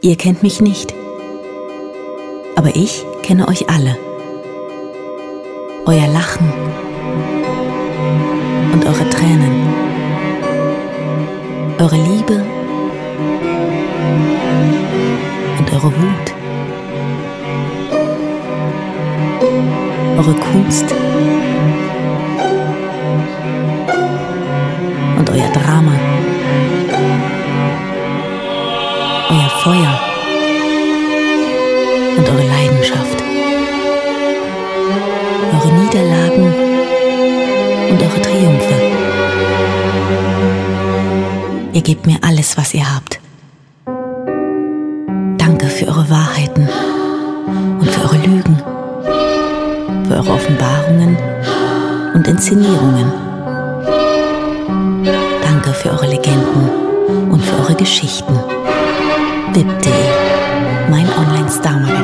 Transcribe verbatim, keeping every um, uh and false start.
Ihr kennt mich nicht, aber ich kenne euch alle. Euer Lachen und eure Tränen, eure Liebe und eure Wut, eure Kunst und euer Drama, euer Feuer und eure Leidenschaft, eure Niederlagen und eure Triumphe. Ihr gebt mir alles, was ihr habt. Danke für eure Wahrheiten und für eure Lügen, für eure Offenbarungen und Inszenierungen. Danke für eure Legenden und für eure Geschichten. wip punkt de, mein Online-Star-Magazin.